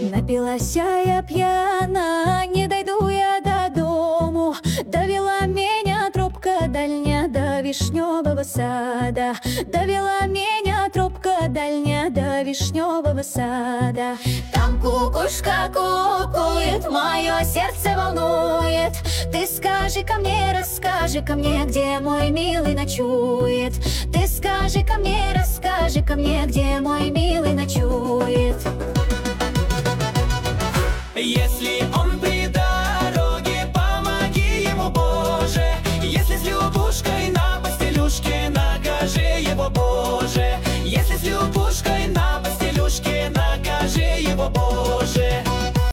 Напилась я пьяна, не дойду я до дому. Довела меня тропка дальня до вишневого сада. Довела меня тропка дальня до вишневого сада. Там кукушка кукует, мое сердце волнует. Ты скажи ко мне, расскажи ко мне, где мой милый ночует. Ты скажи ко мне, расскажи ко мне, где мой милый ночует. Если он при дороге, помоги ему, Боже. Если с Любушкой на постелюшке, накажи его, Боже. Если с Любушкой на постелюшке, накажи его, Боже.